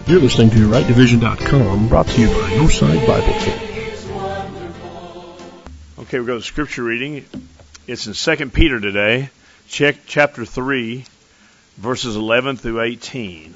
You're listening to RightDivision.com, brought to you by Northside Bible Church. Okay, we go to scripture reading. It's in 2 Peter today, chapter 3, verses 11 through 18.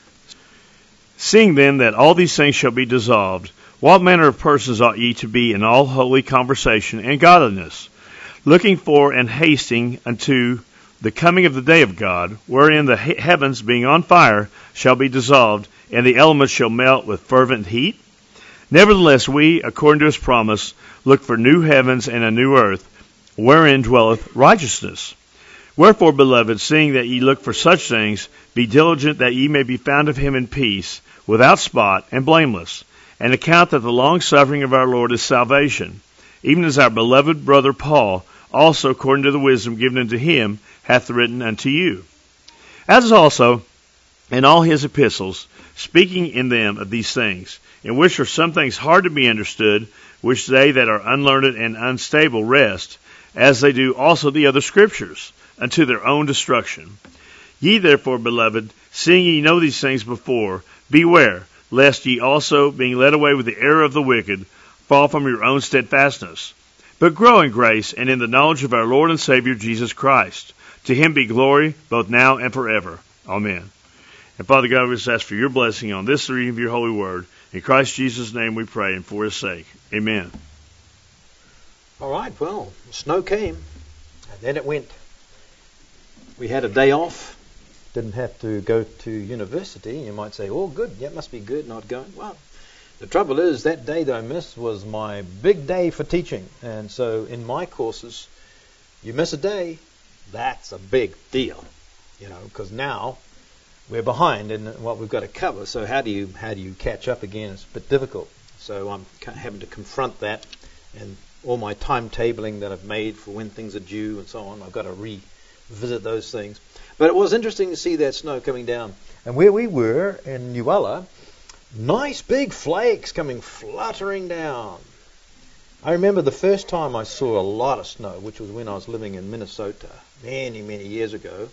Seeing then that all these things shall be dissolved, what manner of persons ought ye to be in all holy conversation and godliness, looking for and hasting unto the coming of the day of God, wherein the heavens, being on fire, shall be dissolved, and the elements shall melt with fervent heat? Nevertheless, we, according to his promise, look for new heavens and a new earth, wherein dwelleth righteousness. Wherefore, beloved, seeing that ye look for such things, be diligent that ye may be found of him in peace, without spot and blameless, and account that the long-suffering of our Lord is salvation, even as our beloved brother Paul, also according to the wisdom given unto him, hath written unto you. As also in all his epistles, speaking in them of these things, in which are some things hard to be understood, which they that are unlearned and unstable wrest, as they do also the other scriptures, unto their own destruction. Ye therefore, beloved, seeing ye know these things before, beware, lest ye also, being led away with the error of the wicked, fall from your own steadfastness. But grow in grace and in the knowledge of our Lord and Savior Jesus Christ. To him be glory, both now and forever. Amen. And Father God, we just ask for your blessing on this reading of your holy word. In Christ Jesus' name we pray, and for his sake. Amen. All right, well, snow came, and then it went. We had a day off, didn't have to go to university. You might say, oh, good, that must be good, not going. Well, the trouble is, that day that I missed was my big day for teaching. And so in my courses, you miss a day, that's a big deal, because now we're behind in what we've got to cover. So how do you catch up again? It's a bit difficult. So I'm having to confront that, and all my timetabling that I've made for when things are due and so on, I've got to revisit those things. But it was interesting to see that snow coming down. And where we were in Nuala, nice big flakes coming fluttering down. I remember the first time I saw a lot of snow, which was when I was living in Minnesota many, many years ago.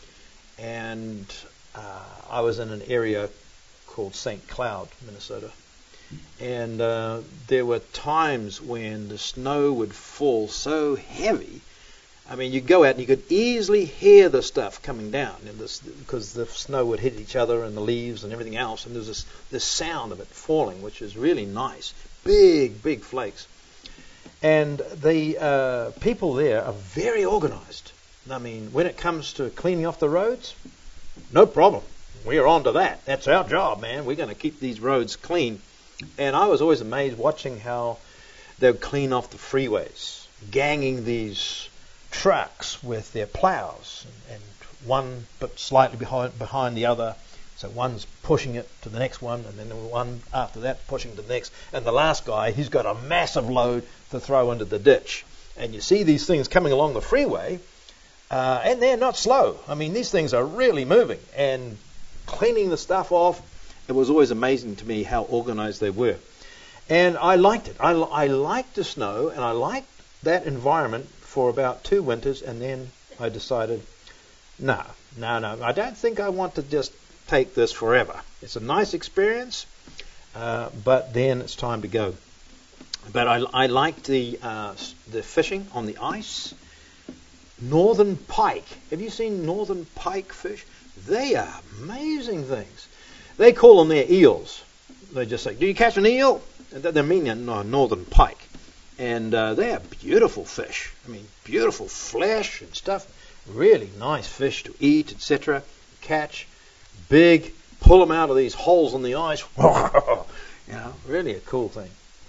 And I was in an area called St. Cloud, Minnesota. And there were times when the snow would fall so heavy. I mean, you'd go out and you could easily hear the stuff coming down, because the snow would hit each other and the leaves and everything else. And there's this sound of it falling, which is really nice. Big, big flakes. And the people there are very organized. I mean, when it comes to cleaning off the roads, no problem. We're on to that. That's our job, man. We're going to keep these roads clean. And I was always amazed watching how they would clean off the freeways, ganging these trucks with their plows, and one but slightly behind the other. So one's pushing it to the next one, and then the one after that pushing to the next. And the last guy, he's got a massive load to throw into the ditch. And you see these things coming along the freeway, and they're not slow. I mean, these things are really moving. And cleaning the stuff off, it was always amazing to me how organized they were. And I liked it. I liked the snow, and I liked that environment for about 2 winters, and then I decided, no, I don't think I want to just take this forever. It's a nice experience, but then it's time to go. But I liked the fishing on the ice. Northern pike. Have you seen northern pike fish? They are amazing things. They call them their eels. They just say, do you catch an eel? And they mean a northern pike. And they are beautiful fish. I mean, beautiful flesh and stuff. Really nice fish to eat, etc. Catch. Big. Pull them out of these holes in the ice. Really a cool thing.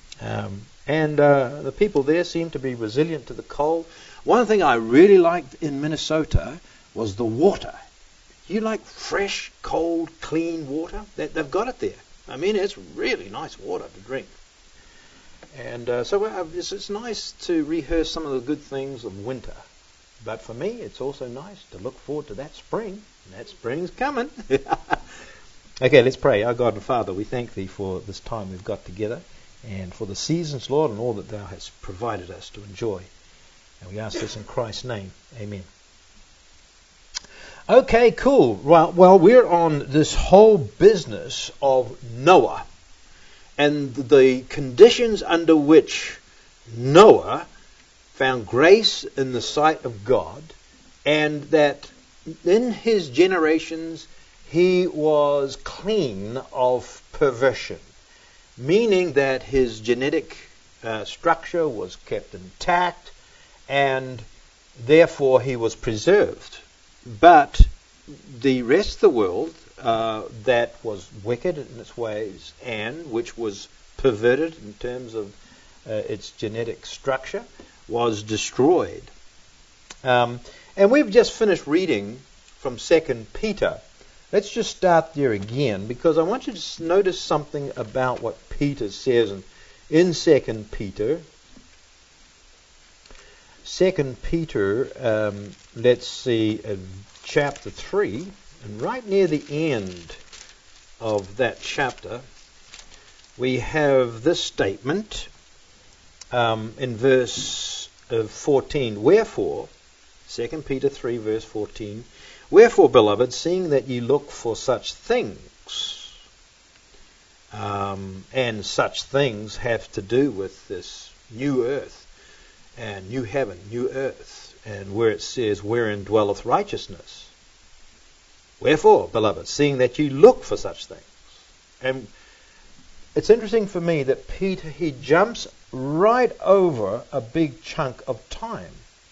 And the people there seem to be resilient to the cold. One thing I really liked in Minnesota was the water. You like fresh, cold, clean water? They've got it there. I mean, it's really nice water to drink. And so it's nice to rehearse some of the good things of winter. But for me, it's also nice to look forward to that spring. And that spring's coming. Okay, let's pray. Our God and Father, we thank Thee for this time we've got together, and for the seasons, Lord, and all that Thou hast provided us to enjoy. And we ask this in Christ's name. Amen. Okay, cool. Well, we're on this whole business of Noah and the conditions under which Noah found grace in the sight of God, and that in his generations he was clean of perversion, meaning that his genetic structure was kept intact and therefore he was preserved. But the rest of the world that was wicked in its ways and which was perverted in terms of its genetic structure was destroyed. And we've just finished reading from 2 Peter. Let's just start there again, because I want you to notice something about what Peter says in 2 Peter. 2 Peter, let's see, chapter 3, and right near the end of that chapter, we have this statement in verse 14. Wherefore, 2 Peter 3, verse 14, wherefore, beloved, seeing that ye look for such things, and such things have to do with this new earth, and new heaven, new earth, and where it says, wherein dwelleth righteousness. Wherefore, beloved, seeing that you look for such things. And it's interesting for me that Peter, he jumps right over a big chunk of time.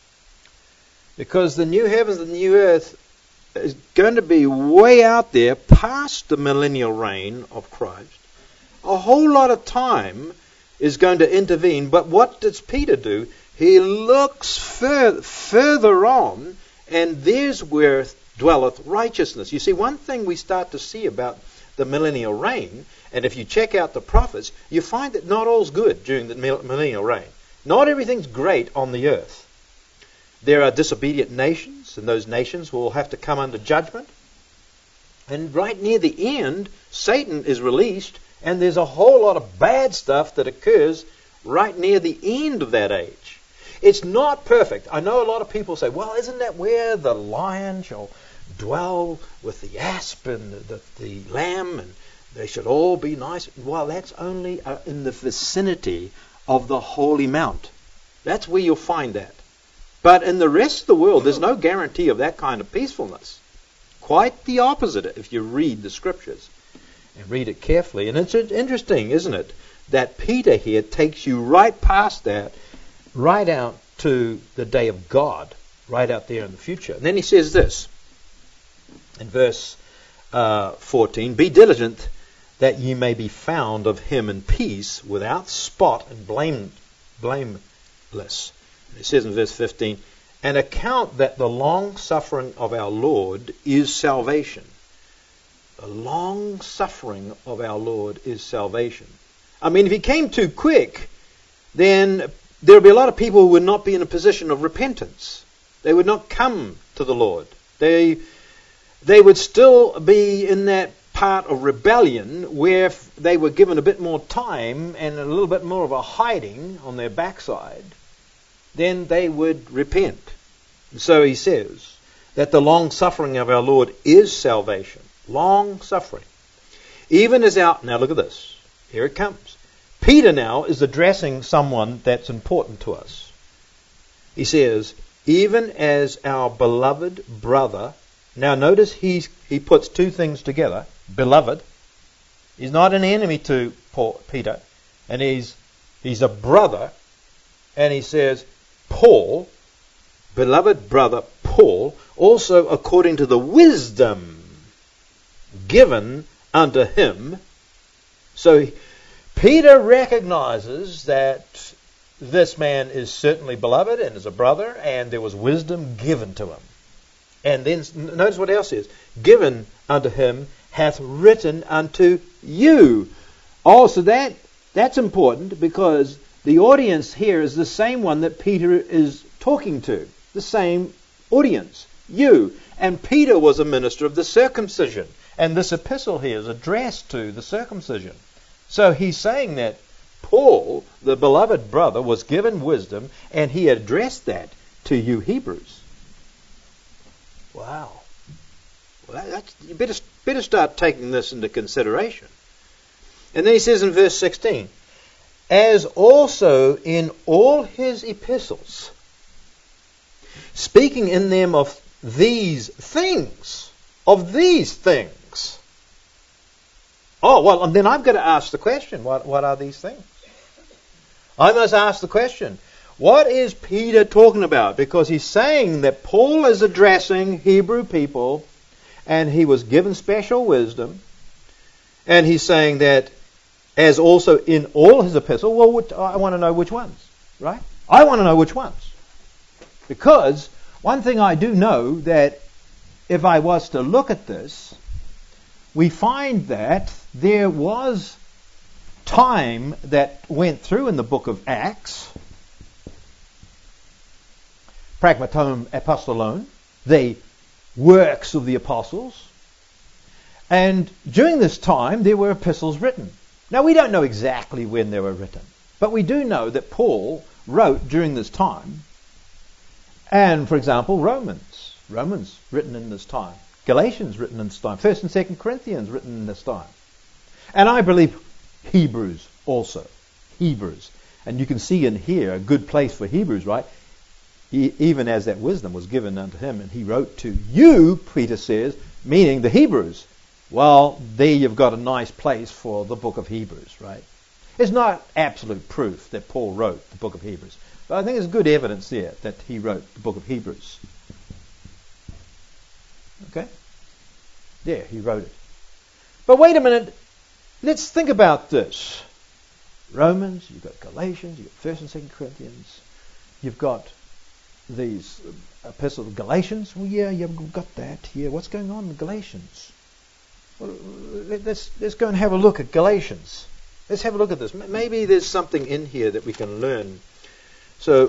Because the new heavens and the new earth is going to be way out there past the millennial reign of Christ. A whole lot of time is going to intervene. But what does Peter do? He looks further on, and there's where dwelleth righteousness. You see, one thing we start to see about the millennial reign, and if you check out the prophets, you find that not all's good during the millennial reign. Not everything's great on the earth. There are disobedient nations, and those nations will have to come under judgment. And right near the end, Satan is released, and there's a whole lot of bad stuff that occurs right near the end of that age. It's not perfect. I know a lot of people say, well, isn't that where the lion shall dwell with the asp and the lamb, and they should all be nice? Well, that's only in the vicinity of the Holy Mount. That's where you'll find that. But in the rest of the world, there's no guarantee of that kind of peacefulness. Quite the opposite if you read the Scriptures and read it carefully. And it's interesting, isn't it, that Peter here takes you right past that, right out to the day of God, right out there in the future. And then he says this in verse 14, be diligent that ye may be found of him in peace, without spot and blameless. And it says in verse 15, and account that the long suffering of our Lord is salvation. The long suffering of our Lord is salvation. I mean, if he came too quick, then there would be a lot of people who would not be in a position of repentance. They would not come to the Lord. They would still be in that part of rebellion where if they were given a bit more time and a little bit more of a hiding on their backside, then they would repent. And so he says that the long suffering of our Lord is salvation. Long suffering. Even as now look at this. Here it comes. Peter now is addressing someone that's important to us. He says, even as our beloved brother. Now notice he puts two things together. Beloved. He's not an enemy to Peter. And he's a brother. And he says, Paul, beloved brother Paul, also according to the wisdom given unto him. So Peter recognizes that this man is certainly beloved and is a brother, and there was wisdom given to him. And then notice what else is. Given unto him hath written unto you. Oh, so that's important, because the audience here is the same one that Peter is talking to. The same audience. You. And Peter was a minister of the circumcision. And this epistle here is addressed to the circumcision. So he's saying that Paul, the beloved brother, was given wisdom, and he addressed that to you Hebrews. Wow. You better start taking this into consideration. And then he says in verse 16, as also in all his epistles, speaking in them of these things. Of these things. Oh, well, and then I've got to ask the question, what are these things? I must ask the question, what is Peter talking about? Because he's saying that Paul is addressing Hebrew people, and he was given special wisdom, and he's saying that as also in all his epistles. Well, I want to know which ones, right? I want to know which ones. Because one thing I do know, that if I was to look at this, we find that there was time that went through in the book of Acts, Pragmaton Apostolon, the works of the apostles, and during this time there were epistles written. Now we don't know exactly when they were written, but we do know that Paul wrote during this time. And, for example, Romans written in this time. Galatians written in this time. 1st and 2nd Corinthians written in this time. And I believe Hebrews also. Hebrews. And you can see in here a good place for Hebrews, right? Even as that wisdom was given unto him, and he wrote to you, Peter says, meaning the Hebrews. Well, there you've got a nice place for the book of Hebrews, right? It's not absolute proof that Paul wrote the book of Hebrews. But I think there's good evidence there that he wrote the book of Hebrews. Okay? Yeah, he wrote it. But wait a minute. Let's think about this. Romans, you've got Galatians, you've got 1st and 2nd Corinthians. You've got these epistles of Galatians. Well, yeah, you've got that. Yeah, what's going on in Galatians? Well, let's go and have a look at Galatians. Let's have a look at this. Maybe there's something in here that we can learn. So,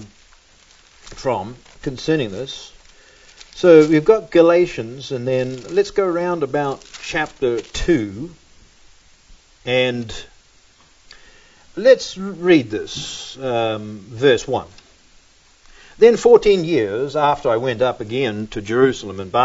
from concerning this. So we've got Galatians, and then let's go around about chapter 2, and let's read this, verse 1. Then 14 years after I went up again to Jerusalem with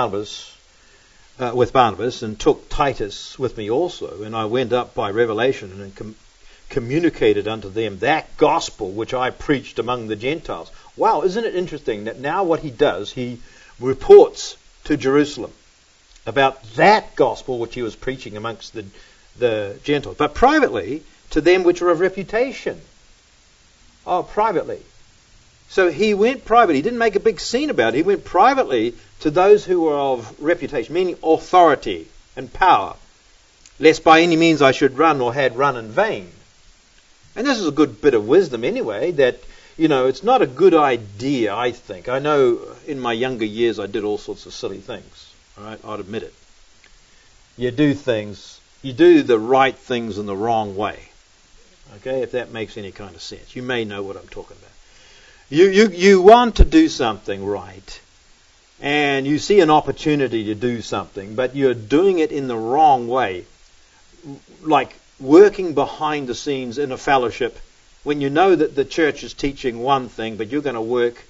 Barnabas, and took Titus with me also, and I went up by revelation and communicated unto them that gospel which I preached among the Gentiles. Wow, isn't it interesting that now what he does, he reports to Jerusalem about that gospel which he was preaching amongst the Gentiles, but privately to them which are of reputation. Oh, privately. So he went private. He didn't make a big scene about it. He went privately to those who were of reputation, meaning authority and power, lest by any means I should run or had run in vain. And this is a good bit of wisdom anyway, that, you know, it's not a good idea, I think. I know in my younger years I did all sorts of silly things. All right, I'd admit it. You do the right things in the wrong way. Okay, if that makes any kind of sense. You may know what I'm talking about. You want to do something right, and you see an opportunity to do something, but you're doing it in the wrong way. Like working behind the scenes in a fellowship when you know that the church is teaching one thing, but you're going to work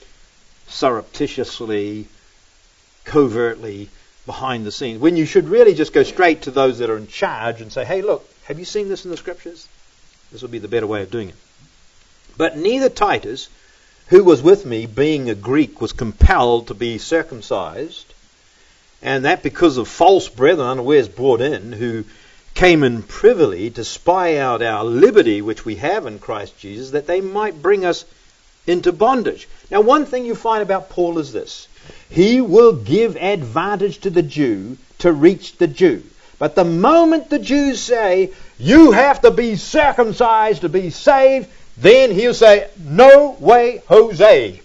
surreptitiously, covertly behind the scenes, when you should really just go straight to those that are in charge and say, hey, look, have you seen this in the scriptures? This will be the better way of doing it. But neither Titus, who was with me, being a Greek, was compelled to be circumcised, and that because of false brethren unawares brought in, who came in privily to spy out our liberty which we have in Christ Jesus, that they might bring us into bondage. Now, one thing you find about Paul is this. He will give advantage to the Jew to reach the Jew. But the moment the Jews say, you have to be circumcised to be saved, then he'll say, no way, Jose.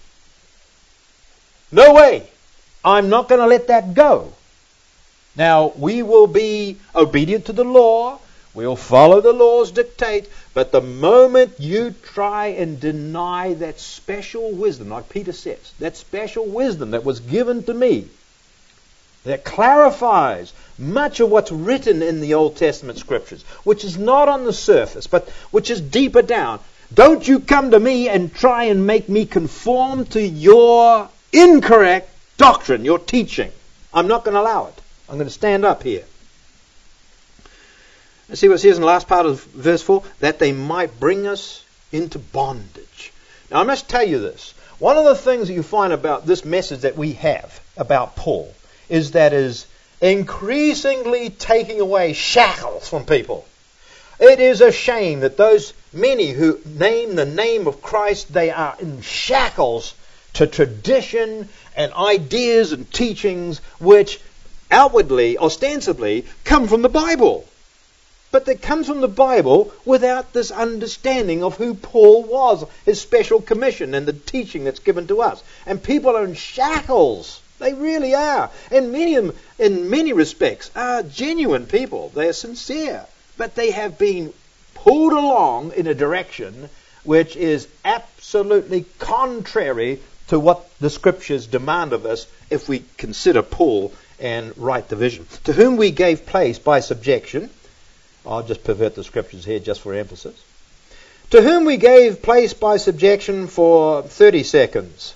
No way. I'm not going to let that go. Now, we will be obedient to the law. We'll follow the law's dictate. But the moment you try and deny that special wisdom, like Peter says, that special wisdom that was given to me, that clarifies much of what's written in the Old Testament scriptures, which is not on the surface, but which is deeper down. Don't you come to me and try and make me conform to your incorrect doctrine, your teaching. I'm not going to allow it. I'm going to stand up here. Let's see what it says in the last part of verse 4. That they might bring us into bondage. Now I must tell you this. One of the things that you find about this message that we have about Paul is that is increasingly taking away shackles from people. It is a shame that those many who name the name of Christ, they are in shackles to tradition and ideas and teachings which outwardly, ostensibly, come from the Bible. But they come from the Bible without this understanding of who Paul was, his special commission and the teaching that's given to us. And people are in shackles. They really are. And many of them, in many respects, are genuine people. They are sincere. But they have been pulled along in a direction which is absolutely contrary to what the Scriptures demand of us if we consider Paul and right division. To whom we gave place by subjection. I'll just pervert the Scriptures here just for emphasis. To whom we gave place by subjection for 30 seconds.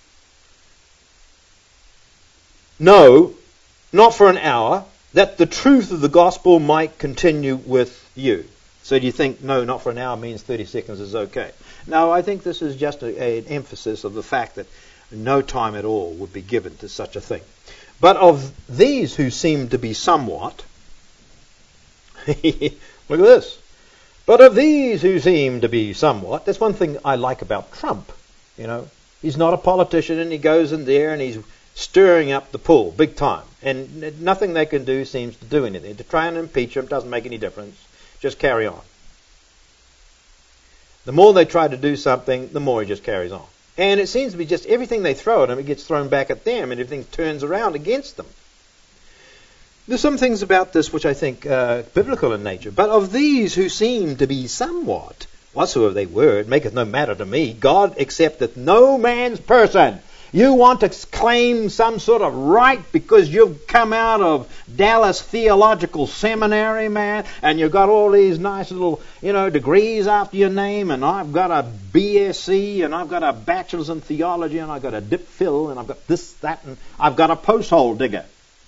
No, not for an hour, that the truth of the gospel might continue with you. So do you think, no, not for an hour means 30 seconds is okay? No, I think this is just an emphasis of the fact that no time at all would be given to such a thing. But of these who seem to be somewhat, look at this. But of these who seem to be somewhat, that's one thing I like about Trump. You know, he's not a politician and he goes in there and he's stirring up the pool big time. And nothing they can do seems to do anything. To try and impeach him doesn't make any difference. Just carry on. The more they try to do something, the more he just carries on. And it seems to be just everything they throw at him, it gets thrown back at them and everything turns around against them. There's some things about this which I think are biblical in nature. But of these who seem to be somewhat, whatsoever they were, it maketh no matter to me. God accepteth no man's person. You want to claim some sort of right because you've come out of Dallas Theological Seminary, man, and you've got all these nice little, degrees after your name, and I've got a BSc, and I've got a Bachelor's in Theology, and I've got a DipPhil, and I've got this, that, and I've got a posthole digger.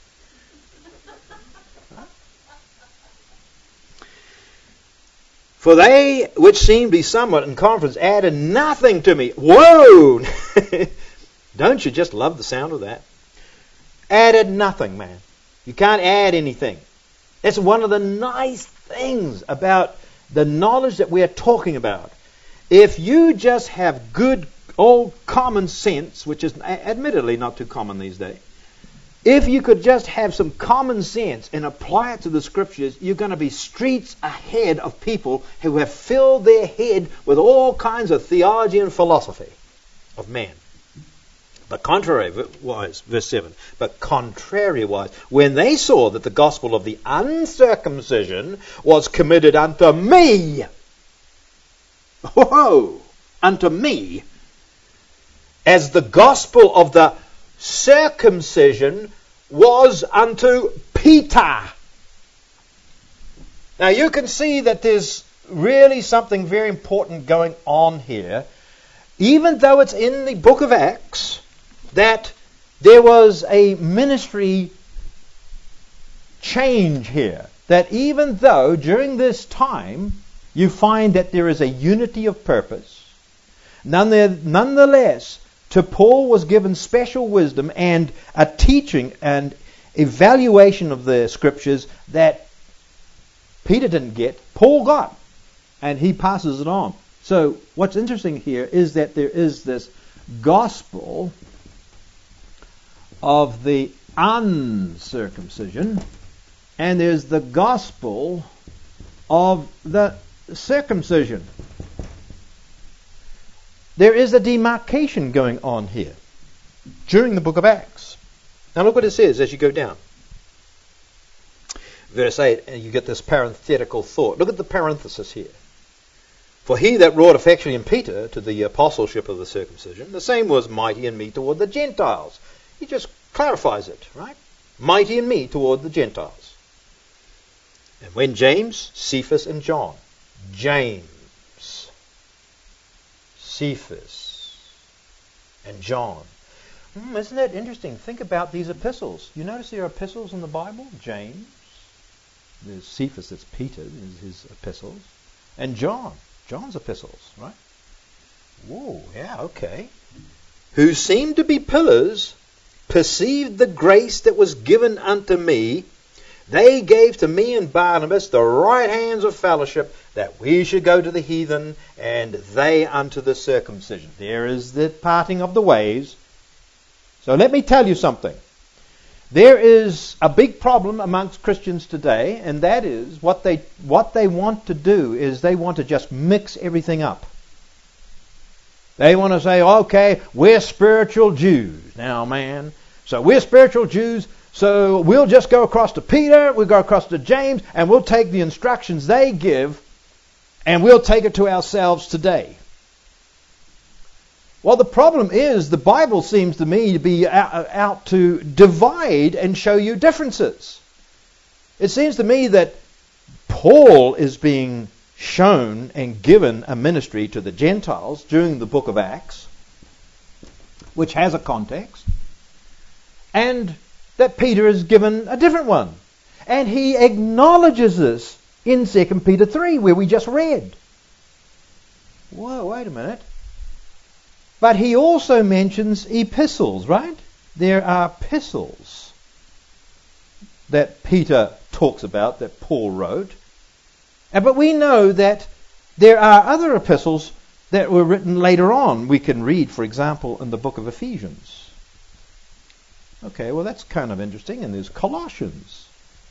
For they which seem to be somewhat in conference added nothing to me. Whoa! Don't you just love the sound of that? Added nothing, man. You can't add anything. That's one of the nice things about the knowledge that we are talking about. If you just have good old common sense, which is admittedly not too common these days, if you could just have some common sense and apply it to the Scriptures, you're going to be streets ahead of people who have filled their head with all kinds of theology and philosophy of man. But contrary-wise, verse 7, but contrary-wise, when they saw that the gospel of the uncircumcision was committed unto me, unto me, as the gospel of the circumcision was unto Peter. Now you can see that there's really something very important going on here. Even though it's in the book of Acts that there was a ministry change here. That even though during this time you find that there is a unity of purpose, nonetheless, to Paul was given special wisdom and a teaching and evaluation of the Scriptures that Peter didn't get, Paul got, and he passes it on. So what's interesting here is that there is this gospel of the uncircumcision, and there's the gospel of the circumcision. There is a demarcation going on here during the book of Acts. Now look what it says as you go down. Verse 8, and you get this parenthetical thought. Look at the parenthesis here. For he that wrought effectually in Peter to the apostleship of the circumcision, the same was mighty in me toward the Gentiles. He just clarifies it, right? Mighty in me toward the Gentiles. And when James, Cephas, and John, James, Cephas, and John, Isn't that interesting? Think about these epistles. You notice there are epistles in the Bible? James, there's Cephas, that's Peter, is his epistles, and John's epistles, right? Whoa, yeah, okay. Who seemed to be pillars, perceived the grace that was given unto me. They gave to me and Barnabas the right hands of fellowship, that we should go to the heathen, and they unto the circumcision. There is the parting of the ways. So let me tell you something. There is a big problem amongst Christians today, and that is what they want to do is they want to just mix everything up. They want to say, okay, we're spiritual Jews now, man. So we're spiritual Jews, so we'll just go across to Peter, we'll go across to James, and we'll take the instructions they give, and we'll take it to ourselves today. Well, the problem is the Bible seems to me to be out to divide and show you differences. It seems to me that Paul is being shown and given a ministry to the Gentiles during the book of Acts, which has a context, and that Peter is given a different one. And he acknowledges this in 2 Peter 3, where we just read. Whoa, wait a minute. But he also mentions epistles, right? There are epistles that Peter talks about, that Paul wrote. But we know that there are other epistles that were written later on. We can read, for example, in the book of Ephesians. Okay, well that's kind of interesting. And there's Colossians.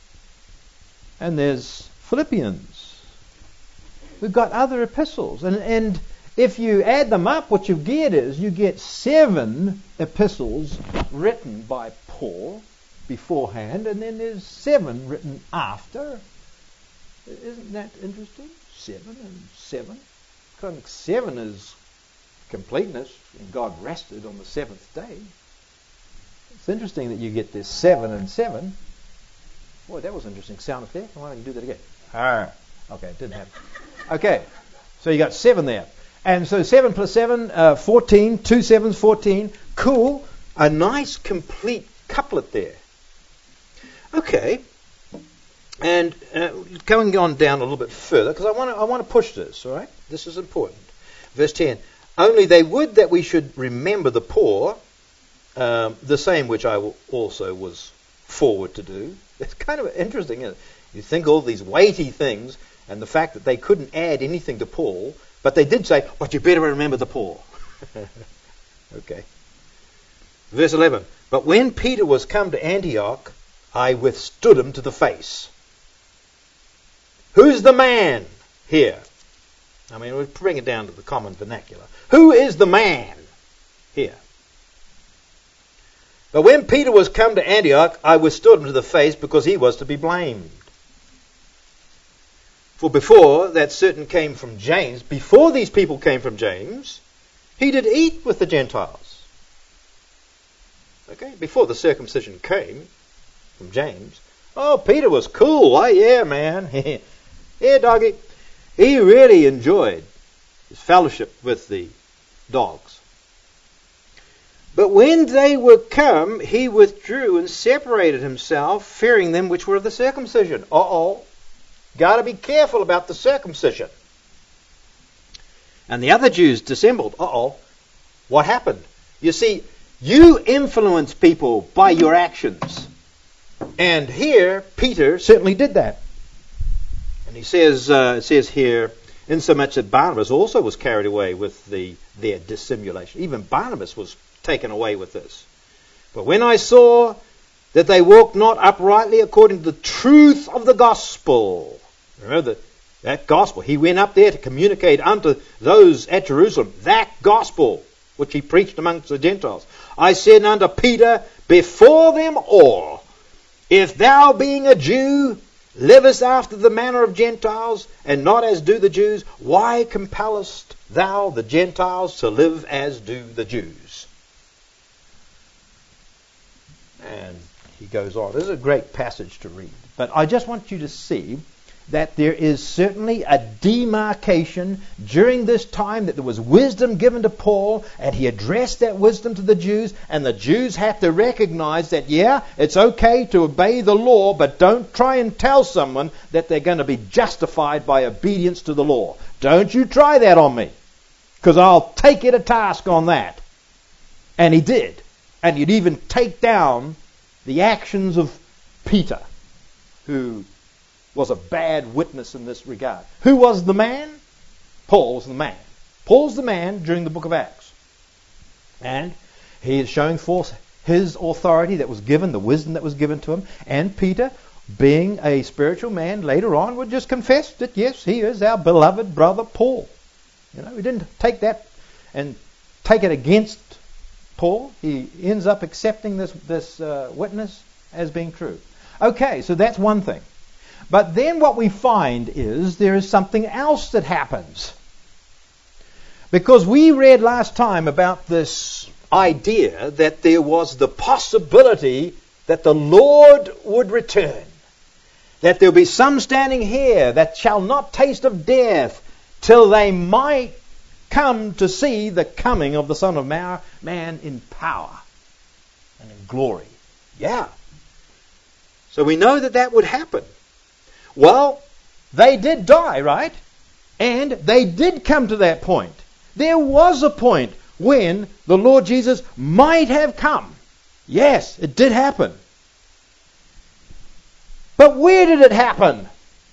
And there's Philippians. We've got other epistles. And if you add them up, what you get is you get 7 epistles written by Paul beforehand, and then there's 7 written after. Isn't that interesting? 7 and 7. Kind of 7 is completeness, and God rested on the 7th day. It's interesting that you get this 7 and 7. Boy, that was an interesting sound effect. Why don't you do that again? Okay, it didn't happen. Okay, so you got 7 there. And so 7 plus 7, 14, 2 7s, 14. Cool. A nice complete couplet there. Okay. And going on down a little bit further, because I want to push this, all right? This is important. Verse 10. Only they would that we should remember the poor, the same which I also was forward to do. It's kind of interesting, isn't it? You think all these weighty things, and the fact that they couldn't add anything to Paul, but they did say, but you better remember the poor. Okay. Verse 11. But when Peter was come to Antioch, I withstood him to the face. Who's the man here? I mean, we'll bring it down to the common vernacular. Who is the man here? But when Peter was come to Antioch, I withstood him to the face, because he was to be blamed. For before that certain came from James, before these people came from James, he did eat with the Gentiles. Okay, before the circumcision came from James. Oh, Peter was cool. Oh, yeah, man. Yeah, doggy. He really enjoyed his fellowship with the dogs. But when they were come, he withdrew and separated himself, fearing them which were of the circumcision. Uh-oh. Got to be careful about the circumcision. And the other Jews dissembled. Uh-oh. What happened? You see, you influence people by your actions. And here, Peter certainly did that. And he says, it says here, insomuch that Barnabas also was carried away with their dissimulation. Even Barnabas was taken away with this. But when I saw that they walked not uprightly according to the truth of the gospel. Remember that gospel. He went up there to communicate unto those at Jerusalem that gospel which he preached amongst the Gentiles. I said unto Peter before them all, if thou being a Jew livest after the manner of Gentiles, and not as do the Jews, why compellest thou the Gentiles to live as do the Jews? And he goes on. This is a great passage to read. But I just want you to see, that there is certainly a demarcation during this time, that there was wisdom given to Paul, and he addressed that wisdom to the Jews, and the Jews have to recognize that, yeah, it's okay to obey the law, but don't try and tell someone that they're going to be justified by obedience to the law. Don't you try that on me, because I'll take you to task on that. And he did. And you'd even take down the actions of Peter, who was a bad witness in this regard. Who was the man? Paul was the man. Paul's the man during the book of Acts. And he is showing forth his authority that was given, the wisdom that was given to him. And Peter, being a spiritual man, later on would just confess that, yes, he is our beloved brother Paul. He didn't take that and take it against Paul. He ends up accepting this witness as being true. Okay, so that's one thing. But then what we find is there is something else that happens. Because we read last time about this idea that there was the possibility that the Lord would return. That there will be some standing here that shall not taste of death till they might come to see the coming of the Son of Man in power and in glory. Yeah. So we know that would happen. Well, they did die, right? And they did come to that point. There was a point when the Lord Jesus might have come. Yes, it did happen. But where did it happen?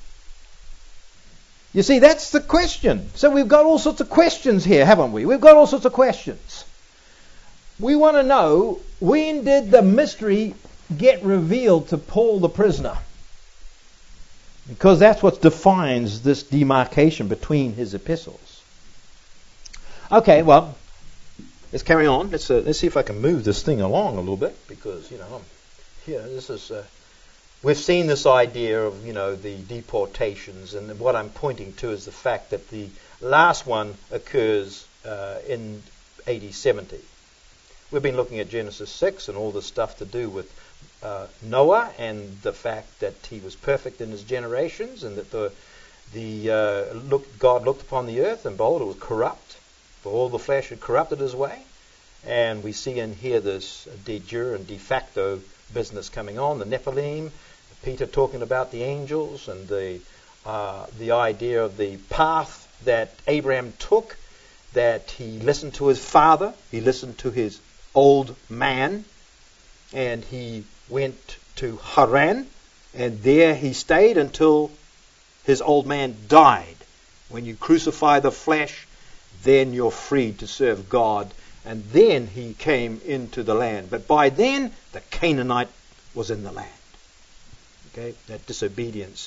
You see, that's the question. So we've got all sorts of questions here, haven't we? We've got all sorts of questions. We want to know, when did the mystery get revealed to Paul the prisoner? Because that's what defines this demarcation between his epistles. Okay, well, let's carry on. Let's see if I can move this thing along a little bit, because we've seen this idea of the deportations, and what I'm pointing to is the fact that the last one occurs in AD 70. We've been looking at Genesis 6 and all the stuff to do with Noah, and the fact that he was perfect in his generations, and that God looked upon the earth, and behold, it was corrupt, for all the flesh had corrupted his way. And we see and hear this de jure and de facto business coming on, the Nephilim, Peter talking about the angels, and the idea of the path that Abraham took, that he listened to his father, he listened to his old man, and he went to Haran, and there he stayed until his old man died. When you crucify the flesh, then you're free to serve God. And then he came into the land. But by then, the Canaanite was in the land. Okay, that disobedience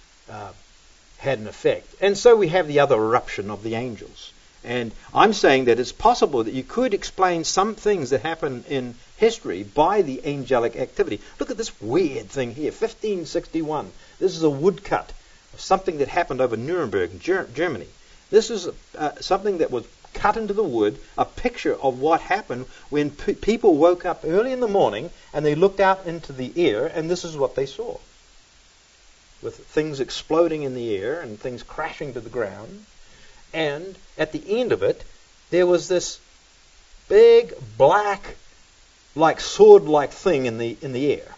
had an effect. And so we have the other eruption of the angels. And I'm saying that it's possible that you could explain some things that happen in history by the angelic activity. Look at this weird thing here, 1561. This is a woodcut of something that happened over Nuremberg, Germany. This is something that was cut into the wood, a picture of what happened when people woke up early in the morning and they looked out into the air, and this is what they saw. With things exploding in the air and things crashing to the ground. And at the end of it, there was this big black, like sword-like thing in the air.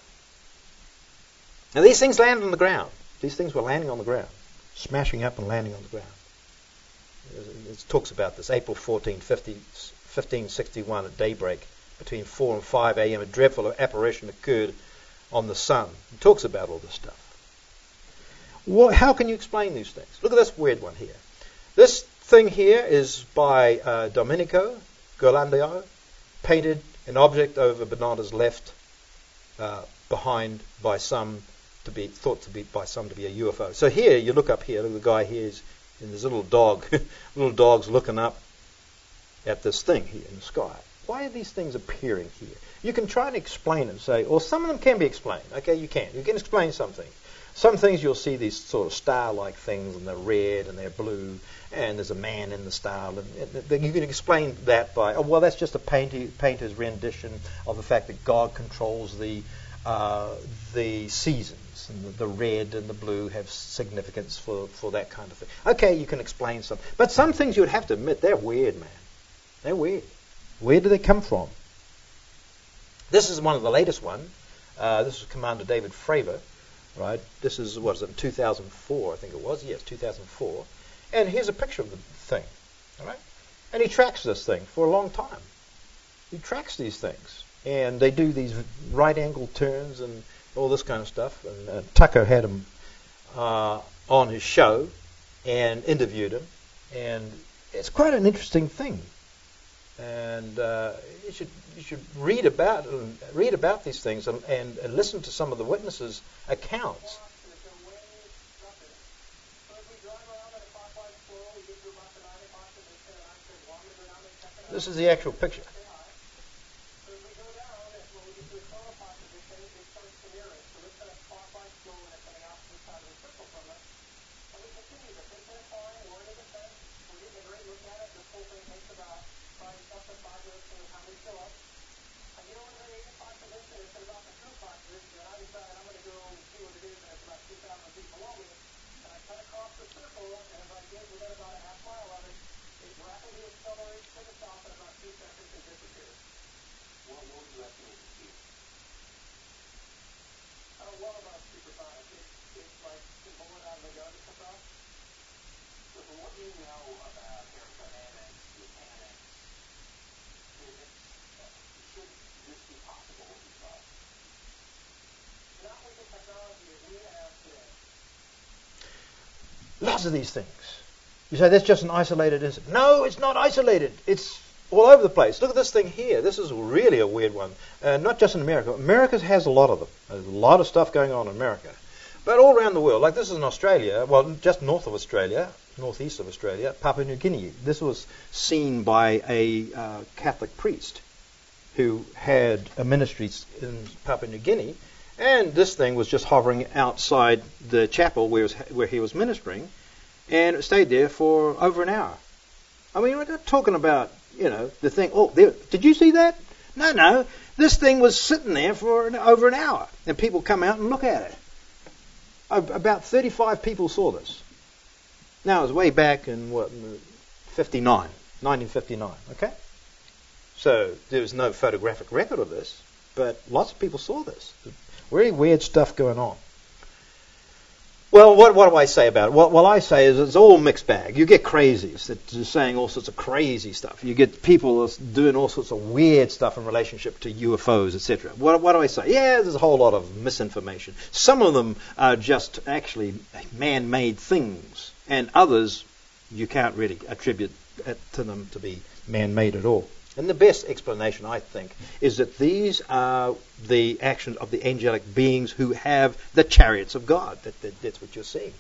Now these things landed on the ground. These things were landing on the ground, smashing up and landing on the ground. It talks about this. April 14, 1561 at daybreak, between 4 and 5 a.m., a dreadful apparition occurred on the sun. It talks about all this stuff. Well, how can you explain these things? Look at this weird one here. This thing here is by Domenico Ghirlandaio, painted an object over Bernarda's left, behind by some to be thought to be by some to be a UFO. So here, you look up here. Look, the guy here is, and there's a little dog. Little dog's looking up at this thing here in the sky. Why are these things appearing here? You can try and explain it and say, well, some of them can be explained. Okay, you can. You can explain something. Some things you'll see these sort of star-like things, and they're red and they're blue, and there's a man in the star. And you can explain that by, oh, well, that's just a painter's rendition of the fact that God controls the seasons. lights, and the red and the blue have significance for that kind of thing. Okay, you can explain some. But some things you would have to admit, they're weird, man. They're weird. Where do they come from? This is one of the latest ones. This is Commander David Fravor, right? This is, 2004, I think it was. Yes, 2004. And here's a picture of the thing, all right? And he tracks this thing for a long time. He tracks these things. And they do these right-angle turns and all this kind of stuff. And Tucker had him on his show and interviewed him. And it's quite an interesting thing. And you should read about these things and listen to some of the witnesses' accounts. This is the actual picture. Lots of these things. You say that's just an isolated incident. No, it's not isolated. It's all over the place. Look at this thing here. This is really a weird one. Not just in America. America has a lot of them. There's a lot of stuff going on in America. But all around the world, like this is in Australia, well, just north of Australia, northeast of Australia, Papua New Guinea. This was seen by a Catholic priest who had a ministry in Papua New Guinea. And this thing was just hovering outside the chapel where he was ministering, and it stayed there for over an hour. I mean, we're not talking about, the thing. Oh, there, did you see that? No. This thing was sitting there for over an hour, and people come out and look at it. About 35 people saw this. Now, it was way back in, 1959, okay? So there was no photographic record of this, but lots of people saw this. Really weird stuff going on. Well, what do I say about it? What I say is it's all mixed bag. You get crazies that are saying all sorts of crazy stuff. You get people doing all sorts of weird stuff in relationship to UFOs, etc. What do I say? Yeah, there's a whole lot of misinformation. Some of them are just actually man-made things, and others you can't really attribute to them to be man-made at all. And the best explanation, I think, is that these are the actions of the angelic beings who have the chariots of God. That's what you're seeing.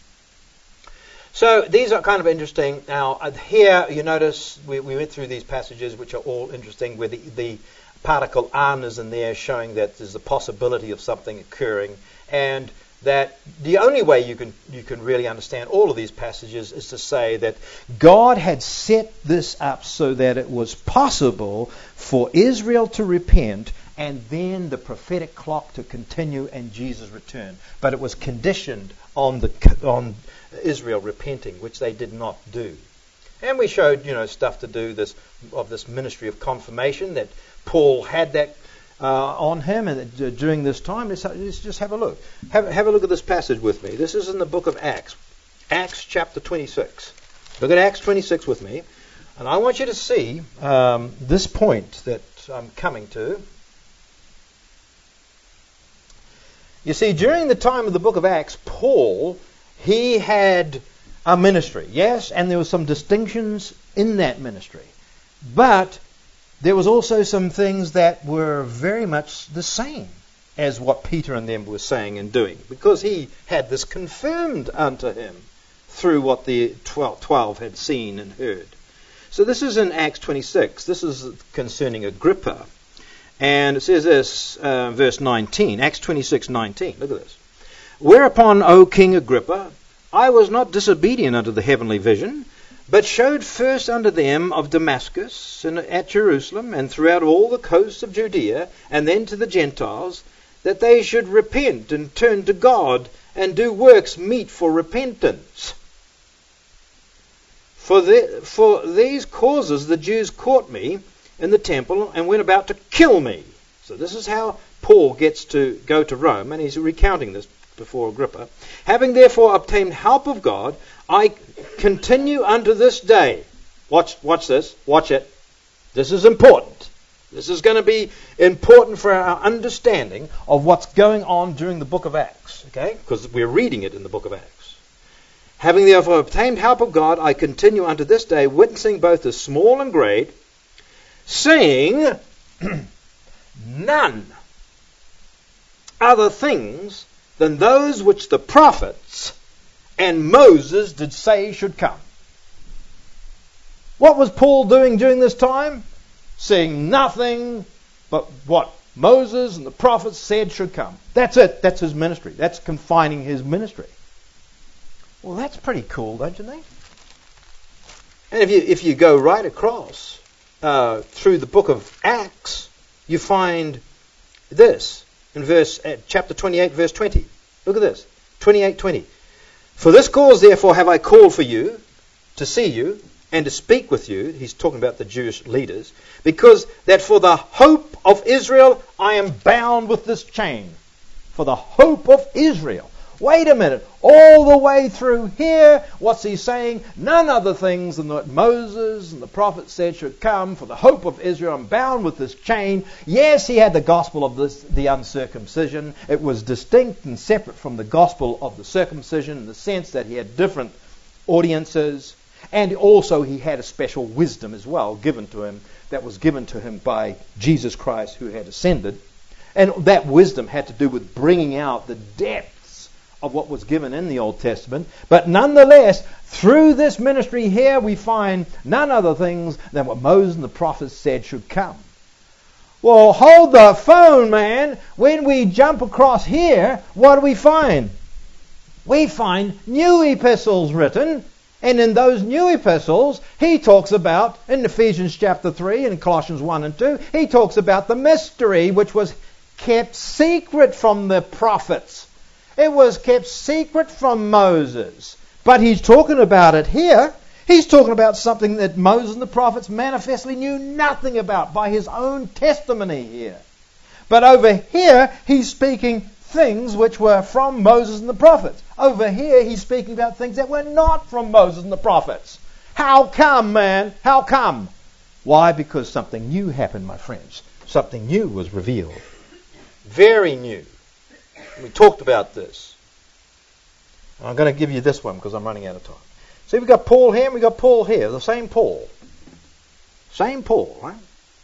So these are kind of interesting. Now, here you notice we went through these passages which are all interesting, where the particle an is in there showing that there's a possibility of something occurring, and that the only way you can really understand all of these passages is to say that God had set this up so that it was possible for Israel to repent and then the prophetic clock to continue and Jesus return. But it was conditioned on Israel repenting, which they did not do. And we showed, stuff to do this ministry of confirmation, that Paul had that on him, and during this time, let's just have a look. Have a look at this passage with me. This is in the book of Acts, Acts chapter 26. Look at Acts 26 with me, and I want you to see this point that I'm coming to. You see, during the time of the book of Acts, Paul, he had a ministry, yes, and there were some distinctions in that ministry, but there was also some things that were very much the same as what Peter and them were saying and doing, because he had this confirmed unto him through what the 12 had seen and heard. So this is in Acts 26. This is concerning Agrippa. And it says this, verse 19, Acts 26:19. Look at this. Whereupon, O King Agrippa, I was not disobedient unto the heavenly vision, but showed first unto them of Damascus and at Jerusalem and throughout all the coasts of Judea, and then to the Gentiles, that they should repent and turn to God and do works meet for repentance. For these causes the Jews caught me in the temple and went about to kill me. So this is how Paul gets to go to Rome, and he's recounting this before Agrippa. Having therefore obtained help of God, I continue unto this day. Watch this. Watch it. This is important. This is going to be important for our understanding of what's going on during the book of Acts. Okay? Because we're reading it in the book of Acts. Having therefore obtained help of God, I continue unto this day, witnessing both the small and great, saying none other things than those which the prophets and Moses did say should come. What was Paul doing during this time? Saying nothing but what Moses and the prophets said should come. That's it. That's his ministry. That's confining his ministry. Well, that's pretty cool, don't you think? And if you go right across through the book of Acts, you find this in chapter 28, verse 20. Look at this, 28:20. For this cause, therefore, have I called for you to see you and to speak with you. He's talking about the Jewish leaders, because that for the hope of Israel I am bound with this chain. For the hope of Israel. Wait a minute. All the way through here, what's he saying? None other things than what Moses and the prophets said should come. For the hope of Israel, I'm bound with this chain. Yes, he had the gospel of the uncircumcision. It was distinct and separate from the gospel of the circumcision in the sense that he had different audiences. And also he had a special wisdom as well given to him, that was given to him by Jesus Christ who had ascended. And that wisdom had to do with bringing out the depths of what was given in the Old Testament. But nonetheless, through this ministry here, we find none other things than what Moses and the prophets said should come. Well, hold the phone, man. When we jump across here, what do we find? We find new epistles written. And in those new epistles, he talks about, in Ephesians chapter 3 and Colossians 1 and 2, he talks about the mystery which was kept secret from the prophets. It was kept secret from Moses. But he's talking about it here. He's talking about something that Moses and the prophets manifestly knew nothing about by his own testimony here. But over here, he's speaking things which were from Moses and the prophets. Over here, he's speaking about things that were not from Moses and the prophets. How come, man? How come? Why? Because something new happened, my friends. Something new was revealed. Very new. We talked about this. I'm going to give you this one because I'm running out of time. See, we've got Paul here and we've got Paul here. The same Paul. Same Paul, right?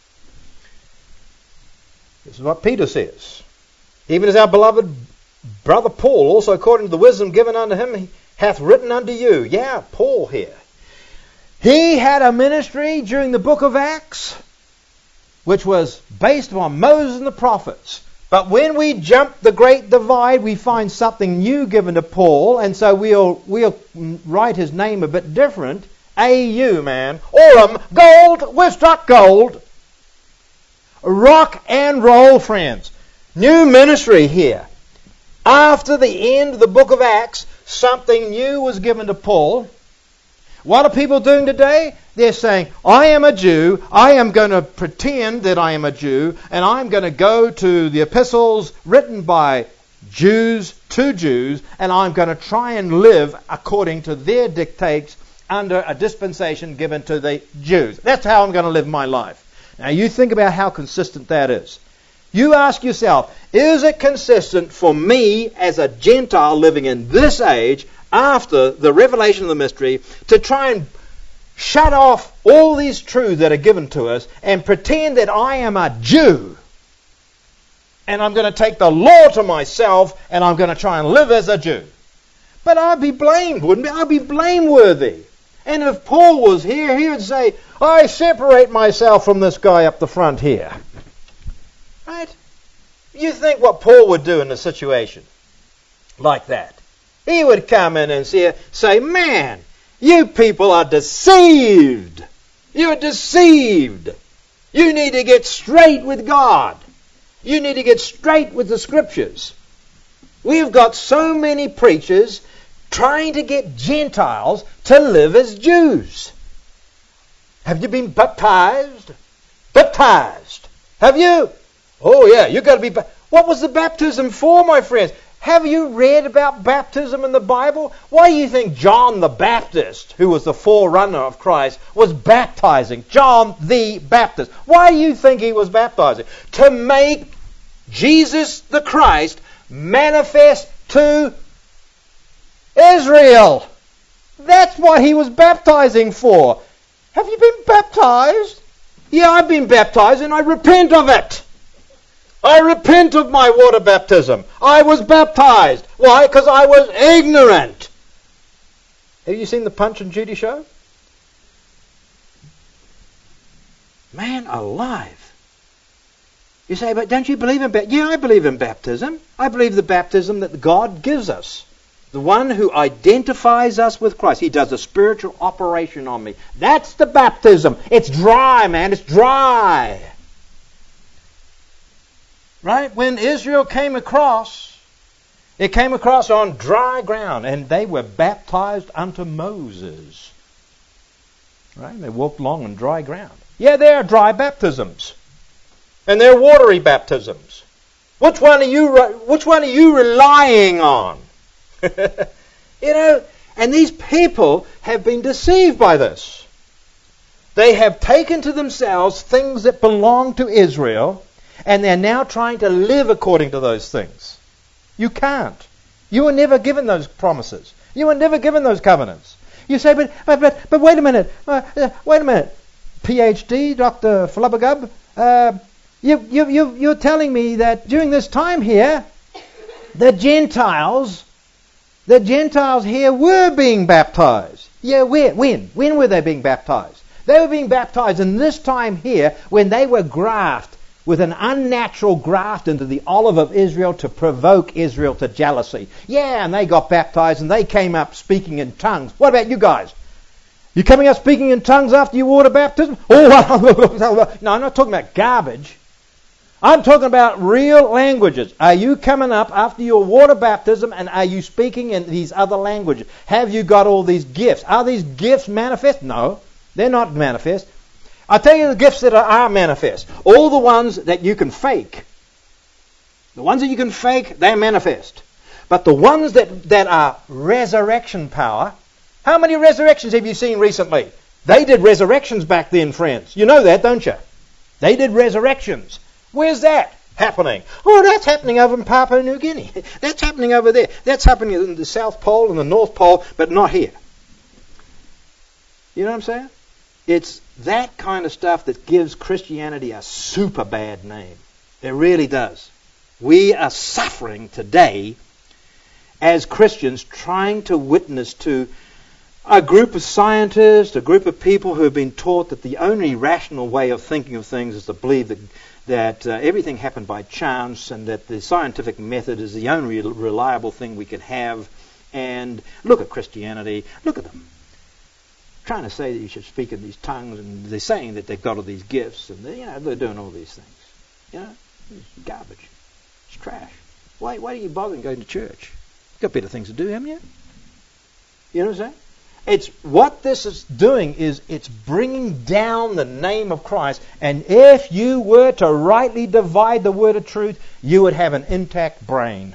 This is what Peter says. Even as our beloved brother Paul, also according to the wisdom given unto him, hath written unto you. Yeah, Paul here. He had a ministry during the book of Acts, which was based upon Moses and the prophets. But when we jump the great divide, we find something new given to Paul, and so we'll write his name a bit different. AU, man. Aurum, gold, we've struck gold. Rock and roll, friends. New ministry here. After the end of the book of Acts, something new was given to Paul. What are people doing today? They're saying, I am a Jew, I am going to pretend that I am a Jew, and I'm going to go to the epistles written by Jews to Jews, and I'm going to try and live according to their dictates under a dispensation given to the Jews. That's how I'm going to live my life. Now you think about how consistent that is. You ask yourself, is it consistent for me as a Gentile living in this age, after the revelation of the mystery, to try and shut off all these truths that are given to us and pretend that I am a Jew and I'm going to take the law to myself and I'm going to try and live as a Jew? But I'd be blamed, wouldn't I? I'd be blameworthy. And if Paul was here, he would say, I separate myself from this guy up the front here. Right? You think what Paul would do in a situation like that? He would come in and say, man, you people are deceived. You're deceived. You need to get straight with God. You need to get straight with the Scriptures. We've got so many preachers trying to get Gentiles to live as Jews. Have you been baptized? Baptized. Have you? Oh yeah, you've got to be baptized. What was the baptism for, my friends? Have you read about baptism in the Bible? Why do you think John the Baptist, who was the forerunner of Christ, was baptizing? John the Baptist. Why do you think he was baptizing? To make Jesus the Christ manifest to Israel. That's what he was baptizing for. Have you been baptized? Yeah, I've been baptized and I repent of it. I repent of my water baptism. I was baptized. Why? Because I was ignorant. Have you seen the Punch and Judy show? Man alive. You say, but don't you believe in baptism? Yeah, I believe in baptism. I believe the baptism that God gives us. The one who identifies us with Christ. He does a spiritual operation on me. That's the baptism. It's dry, man. It's dry. Right? When Israel came across, it came across on dry ground, and they were baptized unto Moses. Right? They walked along on dry ground. Yeah, there are dry baptisms. And they're watery baptisms. Which one are you relying on? And these people have been deceived by this. They have taken to themselves things that belong to Israel, and they're now trying to live according to those things. You can't. You were never given those promises. You were never given those covenants. You say, but wait a minute. Wait a minute. PhD, Dr. Flubbergub, you're telling me that during this time here, the Gentiles here were being baptized. Yeah, when? When were they being baptized? They were being baptized in this time here when they were grafted with an unnatural graft into the olive of Israel to provoke Israel to jealousy. Yeah, and they got baptized and they came up speaking in tongues. What about you guys? You coming up speaking in tongues after your water baptism? Oh, no, I'm not talking about garbage. I'm talking about real languages. Are you coming up after your water baptism and are you speaking in these other languages? Have you got all these gifts? Are these gifts manifest? No, they're not manifest. I'll tell you the gifts that are manifest. All the ones that you can fake. The ones that you can fake, they're manifest. But the ones that are resurrection power, how many resurrections have you seen recently? They did resurrections back then, friends. You know that, don't you? They did resurrections. Where's that happening? Oh, that's happening over in Papua New Guinea. That's happening over there. That's happening in the South Pole and the North Pole, but not here. You know what I'm saying? It's that kind of stuff that gives Christianity a super bad name. It really does. We are suffering today as Christians trying to witness to a group of scientists, a group of people who have been taught that the only rational way of thinking of things is to believe that everything happened by chance and that the scientific method is the only reliable thing we can have. And look at Christianity. Look at them. Trying to say that you should speak in these tongues, and they're saying that they've got all these gifts, and they're doing all these things. It's garbage. It's trash. Why are you bothering going to church? You've got better things to do, haven't you? You know what I'm saying? It's what this is doing is it's bringing down the name of Christ, and if you were to rightly divide the word of truth, you would have an intact brain.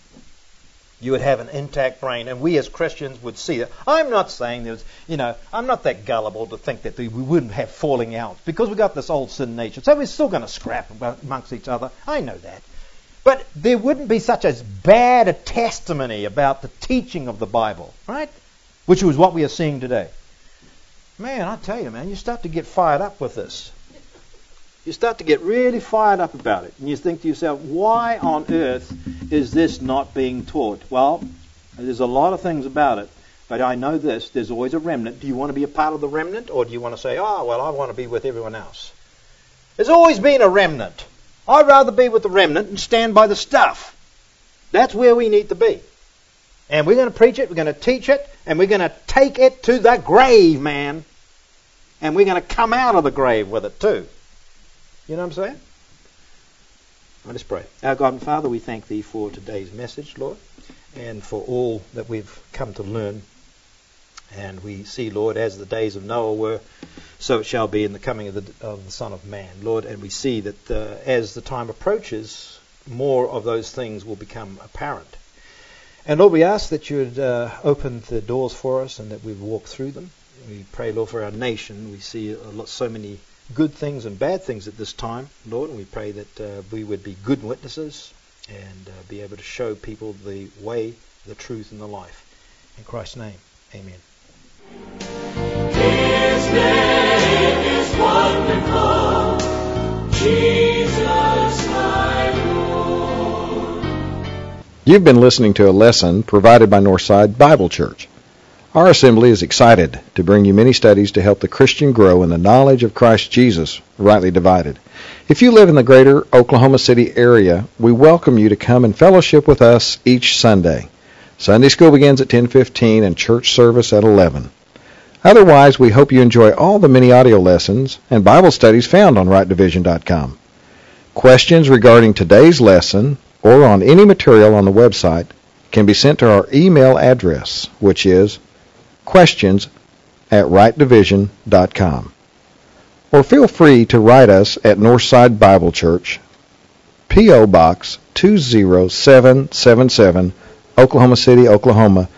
You would have an intact brain, and we as Christians would see that. I'm not saying I'm not that gullible to think that we wouldn't have falling out, because we've got this old sin nature, so we're still going to scrap amongst each other. I know that. But there wouldn't be such as bad a testimony about the teaching of the Bible, right? Which was what we are seeing today. Man, I tell you, man, you start to get fired up with this. You start to get really fired up about it. And you think to yourself, why on earth is this not being taught? Well, there's a lot of things about it. But I know this, there's always a remnant. Do you want to be a part of the remnant? Or do you want to say, I want to be with everyone else? There's always been a remnant. I'd rather be with the remnant and stand by the stuff. That's where we need to be. And we're going to preach it, we're going to teach it, and we're going to take it to the grave, man. And we're going to come out of the grave with it too. You know what I'm saying? Let us pray. Our God and Father, we thank Thee for today's message, Lord, and for all that we've come to learn. And we see, Lord, as the days of Noah were, so it shall be in the coming of the Son of Man, Lord. And we see that as the time approaches, more of those things will become apparent. And Lord, we ask that you would open the doors for us and that we would walk through them. We pray, Lord, for our nation. We see so many good things and bad things at this time, Lord, and we pray that we would be good witnesses and be able to show people the way, the truth, and the life. In Christ's name, amen. His name is wonderful, Jesus my Lord. You've been listening to a lesson provided by Northside Bible Church. Our assembly is excited to bring you many studies to help the Christian grow in the knowledge of Christ Jesus, rightly divided. If you live in the greater Oklahoma City area, we welcome you to come and fellowship with us each Sunday. Sunday school begins at 10:15 and church service at 11. Otherwise, we hope you enjoy all the many audio lessons and Bible studies found on rightdivision.com. Questions regarding today's lesson or on any material on the website can be sent to our email address, which is questions@rightdivision.com. Or feel free to write us at Northside Bible Church, P.O. Box 20777, Oklahoma City, Oklahoma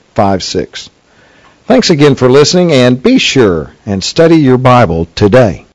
73156. Thanks again for listening, and be sure and study your Bible today.